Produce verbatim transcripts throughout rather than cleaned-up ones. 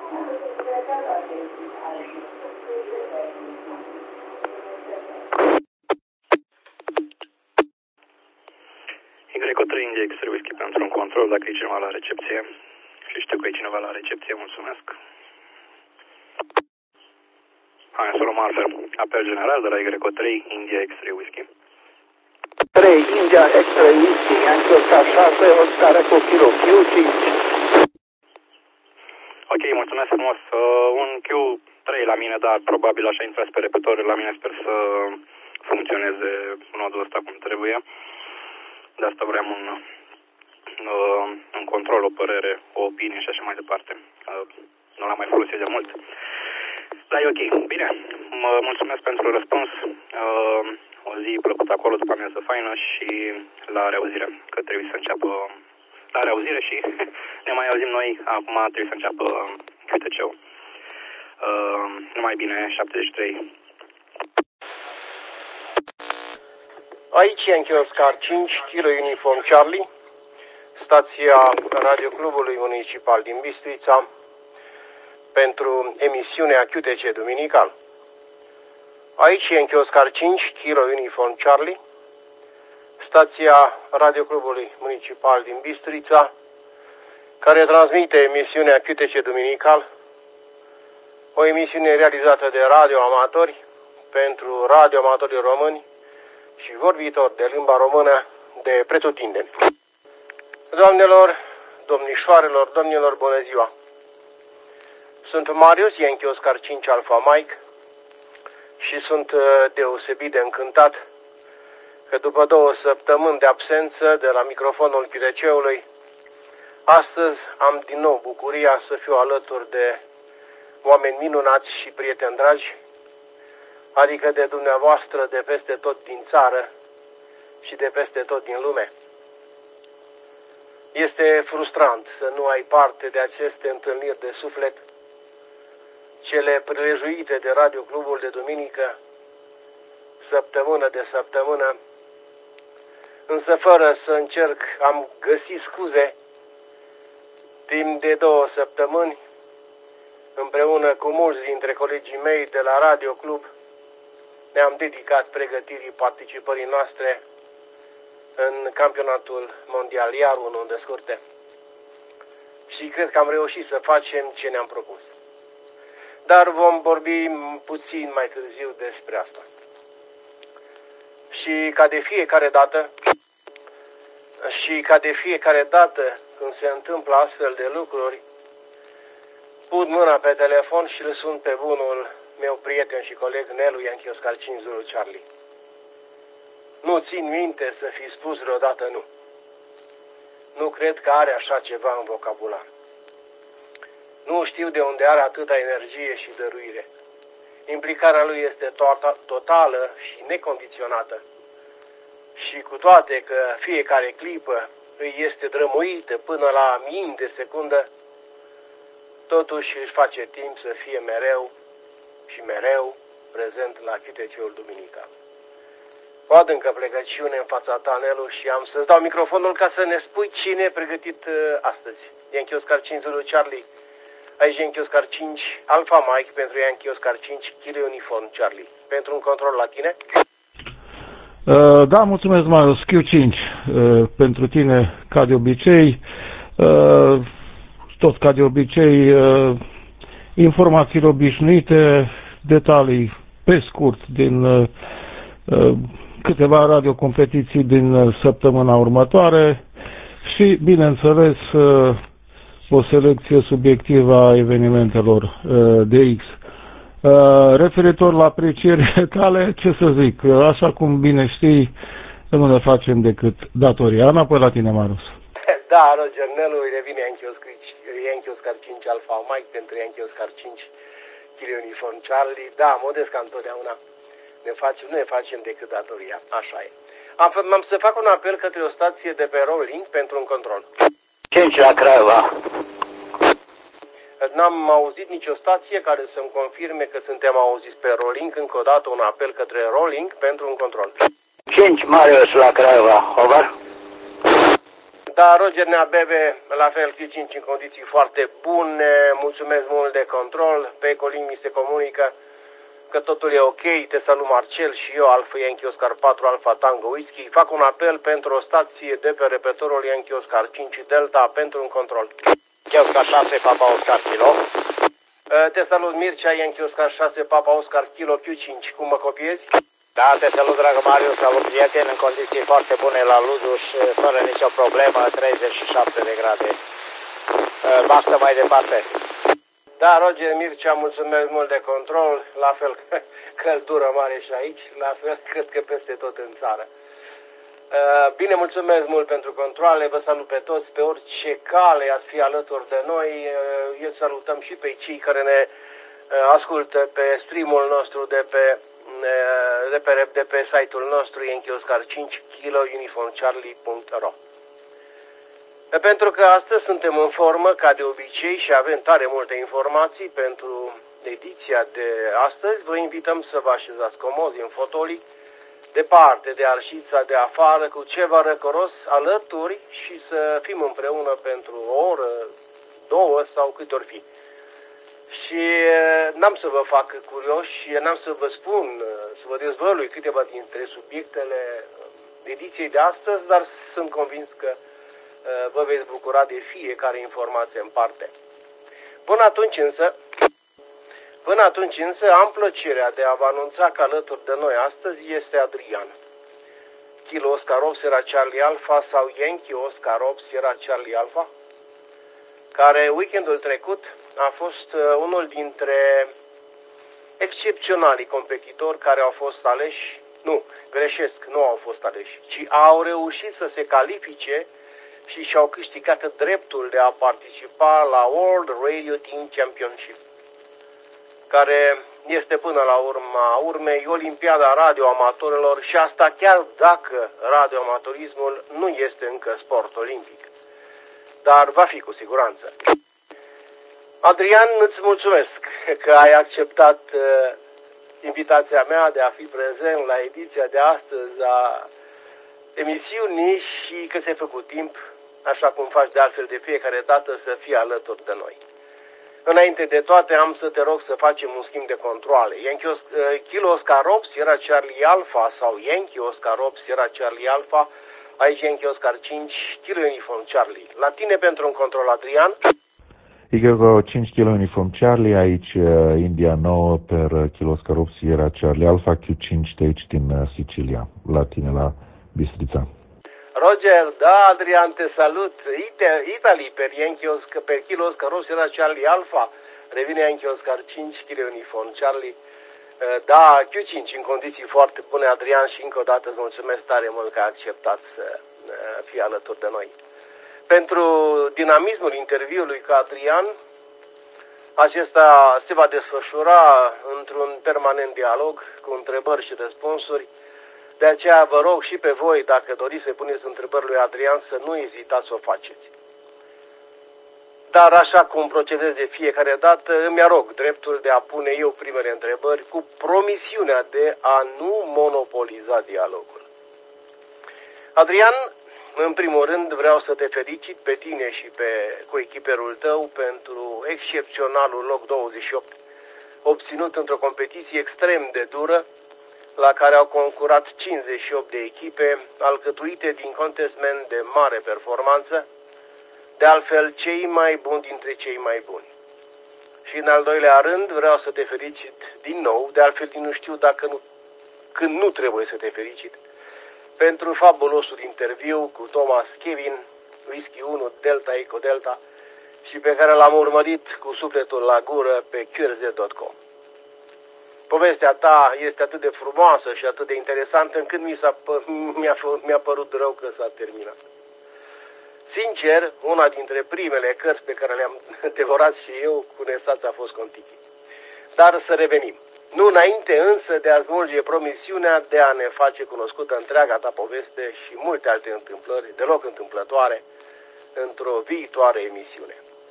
Y trei India X-ray Whisky pentru un control, dacă e cineva la recepție. Și știu că e cineva la recepție, mulțumesc. Hai să luăm altfel. Apel general de la Y trei India X-ray Whisky. trei India X-ray Whisky, Yankee Oscar șase, Oscar Echo Kilo Q cinci. Ok, mulțumesc frumos. Uh, un Q trei la mine, dar probabil așa intrați pe repetor. La mine sper să funcționeze nodul ăsta cum trebuie. De asta vreau un, uh, un control, o părere, o opinie și așa mai departe. Uh, nu l-am mai folosit de mult. Dar e ok. Bine, mă mulțumesc pentru răspuns. Uh, o zi plăcută acolo, după amiază faină și la reauzire, că trebuie să înceapă la reauzire și ne mai auzim noi. Acum trebuie să înceapă Q T C-ul. Uh, numai bine, șaptezeci și trei. Aici Yankee Oscar cinci, Kilo Uniform Charlie, stația Radio Clubului Municipal din Bistrița, pentru emisiunea Q T C Duminical. Aici Yankee Oscar cinci, Kilo Uniform Charlie, stația Radio Clubului Municipal din Bistrița, care transmite emisiunea Q T C Duminical, o emisiune realizată de radioamatori pentru radioamatorii români și vorbitori de limba română de pretutindeni. Doamnelor, domnișoarelor, domnilor, bună ziua! Sunt Marius, Yankee Oscar cinci Alpha Mike și sunt deosebit de încântat că după două săptămâni de absență de la microfonul Q T C-ului, astăzi am din nou bucuria să fiu alături de oameni minunați și prieteni dragi, adică de dumneavoastră de peste tot din țară și de peste tot din lume. Este frustrant să nu ai parte de aceste întâlniri de suflet, cele prilejuite de Radio Clubul de duminică, săptămână de săptămână, însă fără să încerc am găsit scuze, timp de două săptămâni, împreună cu mulți dintre colegii mei de la Radio Club, ne-am dedicat pregătirii participării noastre în campionatul mondial iar unul de scurte. Și cred că am reușit să facem ce ne-am propus. Dar vom vorbi puțin mai târziu despre asta. Și ca de fiecare dată, și ca de fiecare dată când se întâmplă astfel de lucruri, pun mâna pe telefon și îl sun pe bunul meu prieten și coleg Nelu Yankee Oscar cinci Zulu Charlie. Nu țin minte să fi spus vreodată nu. Nu cred că are așa ceva în vocabular. Nu știu de unde are atâta energie și dăruire. Implicarea lui este to- totală și necondiționată. Și cu toate că fiecare clipă îi este drămuită până la mii de secundă, totuși își face timp să fie mereu și mereu prezent la Q T C-ul duminical. O adâncă plecăciune în fața ta, Nelu, și am să-ți dau microfonul ca să ne spui cine e pregătit uh, astăzi. Yankee Oscar cinci Zulu Charlie, aici Yankee Oscar cinci Alpha Mike pentru Yankee Oscar cinci Kilo Uniform Charlie. Pentru un control la tine? Uh, da, mulțumesc, Marius. Q cinci uh, pentru tine, ca de obicei. Uh, tot ca de obicei, uh, informațiile obișnuite, detalii pe scurt din uh, uh, câteva radiocompetiții din săptămâna următoare și, bineînțeles, uh, o selecție subiectivă a evenimentelor uh, de X. Uh, referitor la aprecierile tale, ce să zic, așa cum bine știi, nu ne facem decât datoria. Înapoi la tine, Marius. Da, Roger, Nelu, îi revine Yankee Oscar cinci Alpha Mike pentru Yankee Oscar cinci Kilo Uniform Charlie. Da, modest ca întotdeauna. Ne facem, nu ne facem decât datoria. Așa e. Am, am să fac un apel către o stație de pe Rolling pentru un control. cinci la Craiova. N-am auzit nicio stație care să-mi confirme că suntem auziți pe Rolling. Încă o dată un apel către Rolling pentru un control. cinci Marius la Craiova. Over. Da, Roger Neabebe, la fel Q cinci în condiții foarte bune, mulțumesc mult de control, pe Ecolink mi se comunică că totul e ok, te salut Marcel și eu, Alfa Yankee Oscar patru, Alfa Tango Whisky. Fac un apel pentru o stație de pe repetorul Yankee Oscar cinci Delta pentru un control. Yankee Oscar șase, Papa Oscar Kilo. Te salut Mircea, Yankee Oscar șase, Papa Oscar Kilo Q cinci, cum mă copiezi? Da, te salut, dragă Marius, salut prieten, în condiții foarte bune la Luduș, fără nicio problemă, treizeci și șapte de grade. Basta mai departe. Da, Roger Mircea, mulțumesc mult de control, la fel căldură mare și aici, la fel cred că peste tot în țară. Bine, mulțumesc mult pentru controle, vă salut pe toți, pe orice cale ați fi alături de noi, eu salutăm și pe cei care ne ascultă pe streamul nostru de pe, de pe, de pe site-ul nostru Yankee Oscar cinci Kilo Uniform Charlie punct ro. Pentru că astăzi suntem în formă, ca de obicei, și avem tare multe informații pentru ediția de astăzi, vă invităm să vă așezați comozi în fotolii, departe de arșița de afară, cu ceva răcoros alături și să fim împreună pentru o oră, două sau câte ori fi. Și n-am să vă fac curioși, n-am să vă spun, să vă dezvălui câteva dintre subiectele ediției de astăzi, dar sunt convins că vă veți bucura de fiecare informație în parte. Până atunci însă, până atunci însă am plăcerea de a vă anunța că alături de noi astăzi este Adrian. Kilo Oscar opt Sierra Charlie Alpha sau Yankee Oscar opt Sierra Charlie Alpha, care weekendul trecut a fost unul dintre excepționalii competitori care au fost aleși, nu, greșesc, nu au fost aleși, ci au reușit să se califice și și-au câștigat dreptul de a participa la World Radio Team Championship, care este până la urma urmei Olimpiada radioamatorilor, și asta chiar dacă radioamatorismul nu este încă sport olimpic, dar va fi cu siguranță. Adrian, îți mulțumesc că ai acceptat uh, invitația mea de a fi prezent la ediția de astăzi a emisiunii și că ți-ai făcut timp, așa cum faci de altfel de fiecare dată, să fii alături de noi. Înainte de toate, am să te rog să facem un schimb de controale. Yankee Os- Kilo Oscar opt Sierra Charlie Alpha sau Yankee Oscar opt Sierra Charlie Alpha, aici Yankee Oscar cinci Kilo Uniform Charlie. La tine pentru un control, Adrian. Igor cinci Kilo Uniform Charlie, aici India nouă per Kilo Oscar opt Sierra Charlie Alpha Q cinci de aici din Sicilia, la tine la Bistrița. Roger, da, Adrian, te salut. Ite, Italy per Yankee Oscar, per Kilo Oscar opt Sierra Charlie Alpha, revine Yankee Oscar cinci Kilo Uniform Charlie. Da, Q cinci în condiții foarte bune, Adrian, și încă o dată îți mulțumesc tare mult că ai acceptat să fii alături de noi. Pentru dinamismul interviului cu Adrian, acesta se va desfășura într-un permanent dialog cu întrebări și răspunsuri. De aceea vă rog și pe voi, dacă doriți să puneți întrebări lui Adrian, să nu ezitați să o faceți. Dar așa cum procedez de fiecare dată, îmi arog dreptul de a pune eu primele întrebări cu promisiunea de a nu monopoliza dialogul. Adrian, în primul rând vreau să te felicit pe tine și pe coechiperul tău pentru excepționalul loc douăzeci și opt, obținut într-o competiție extrem de dură, la care au concurat cincizeci și opt de echipe, alcătuite din contestmeni de mare performanță, de altfel cei mai buni dintre cei mai buni. Și în al doilea rând vreau să te felicit din nou, de altfel nu știu dacă nu, când nu trebuie să te felicit, pentru fabulosul interviu cu Thomas Kevin, Whisky unu Delta Eco Delta, și pe care l-am urmărit cu sufletul la gură pe Q R Z punct com. Povestea ta este atât de frumoasă și atât de interesantă încât mi s-a, mi-a, mi-a părut rău că s-a terminat. Sincer, una dintre primele cărți pe care le-am devorat și eu cu nesață a fost Contiki. Dar să revenim. Nu înainte însă de a smulge promisiunea de a ne face cunoscută întreaga ta poveste și multe alte întâmplări, deloc întâmplătoare, într-o viitoare emisiune.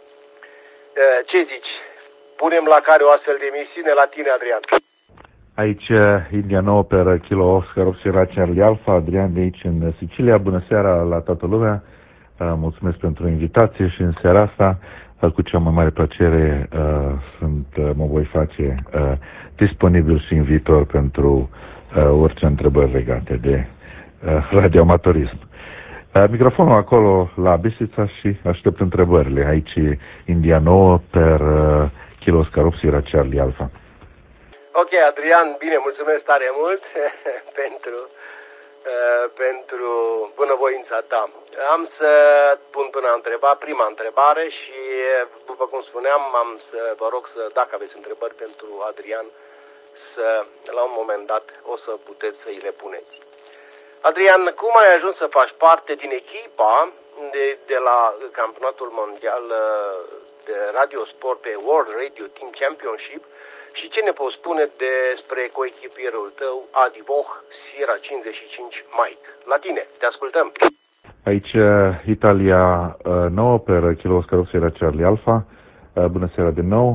Ce zici? Punem la care o astfel de emisiune la tine, Adrian? Aici India nouă per Kilo Oscar opt Sierra Charlie Alpha, Adrian de aici în Sicilia. Bună seara la toată lumea. Mulțumesc pentru invitație și în seara asta, cu cea mai mare plăcere, sunt, mă voi face disponibil și în viitor pentru orice întrebări legate de radioamatorism. Microfonul acolo la Bistrița și aștept întrebările. Aici India nouă per Kilo Scarop Sierra Charlie Alpha. Ok, Adrian, bine, mulțumesc tare mult pentru, uh, pentru bunăvoința ta. Am să pun până a întreba prima întrebare și, după cum spuneam, am să vă rog să, dacă aveți întrebări pentru Adrian, să, la un moment dat, o să puteți să îi le puneți. Adrian, cum ai ajuns să faci parte din echipa de, de la campionatul mondial de radiosport pe World Radio Team Championship și ce ne poți spune despre coechipierul tău, Adi Boh, Sierra cincizeci și cinci Mike? La tine, te ascultăm. Aici Italia nouă per Kilo Scarop Sierra Charlie Alpha. Bună seara din nou.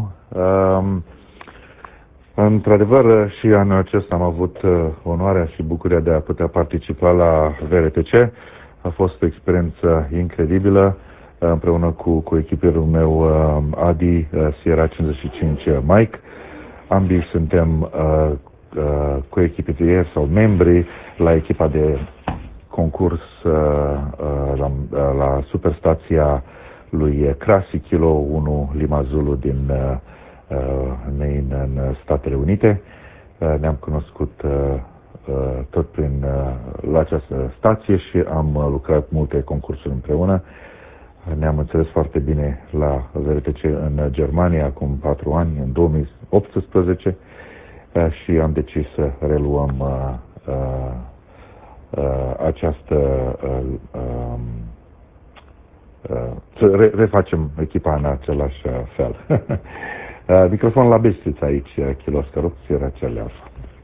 Într-adevăr, și anul acesta am avut onoarea și bucuria de a putea participa la V R T C. A fost o experiență incredibilă împreună cu, cu echipierul meu Adi, Sierra cincizeci și cinci Mike. Ambii suntem uh, uh, coechipieri sau membri la echipa de concurs uh, uh, la, uh, la superstația lui Crasi Kilo unu Lima Zulu din uh, Maine în Statele Unite. Uh, ne-am cunoscut uh, uh, tot prin uh, la această stație și am uh, lucrat multe concursuri împreună. Ne-am înțeles foarte bine la V R T C în Germania acum patru ani, în două mii optsprezece, și am decis să reluăm uh, uh, uh, această uh, uh, să re- refacem echipa în același fel. Microfonul la Bistrița aici, Kilo Scarop Sierra Charlie Alpha.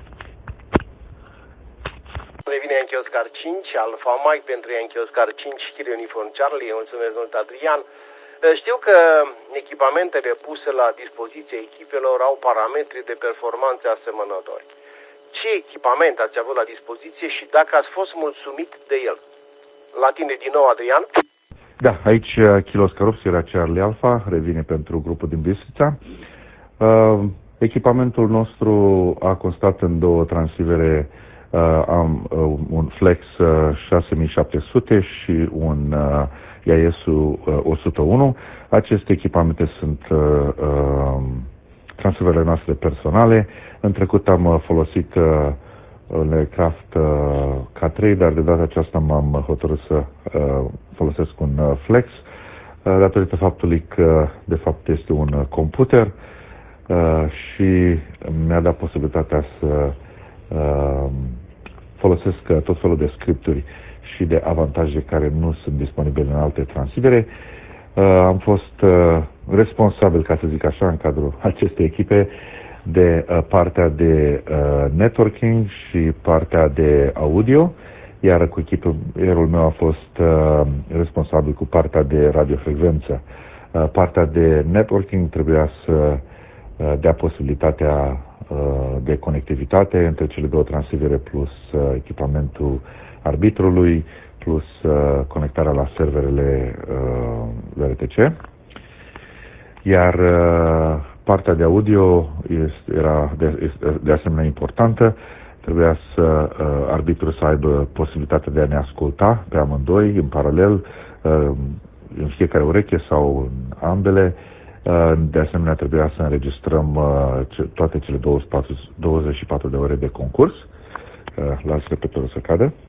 Revine Yankee Oscar cinci, Alpha Mike pentru Yankee Oscar cinci, Kilo Uniform Charlie. Mulțumesc mult, Adrian. Știu că echipamentele puse la dispoziția echipelor au parametri de performanță asemănători. Ce echipament ați avut la dispoziție și dacă ați fost mulțumit de el? La tine din nou, Adrian. Da, aici Kilo Scarop Sierra Charlie Alpha revine pentru grupul din Bistrița. Uh, echipamentul nostru a constat în două transivere. Uh, am uh, un Flex uh, șase mii șapte sute și un uh, I A S uh, o sută unu. Aceste echipamente sunt uh, uh, transferele noastre personale. În trecut am uh, folosit uh, un aircraft uh, K trei, dar de data aceasta m-am hotărât să uh, folosesc un uh, Flex, uh, datorită faptului că de fapt este un uh, computer uh, și mi-a dat posibilitatea să uh, folosesc tot felul de scripturi și de avantaje care nu sunt disponibile în alte transivere. Uh, am fost uh, responsabil, ca să zic așa, în cadrul acestei echipe, de uh, partea de uh, networking și partea de audio, iar cu echipierul meu a fost uh, responsabil cu partea de radiofrecvență. Uh, partea de networking trebuia să uh, dea posibilitatea uh, de conectivitate între cele două transivere plus uh, echipamentul arbitrului, plus uh, conectarea la serverele uh, V R T C. Iar uh, partea de audio este, era de, de asemenea importantă. Trebuia să uh, arbitrul să aibă posibilitatea de a ne asculta pe amândoi, în paralel, uh, în fiecare ureche sau în ambele. Uh, de asemenea, trebuia să înregistrăm uh, ce, toate cele douăzeci și patru de ore de concurs. Uh, las repetorul să cadă.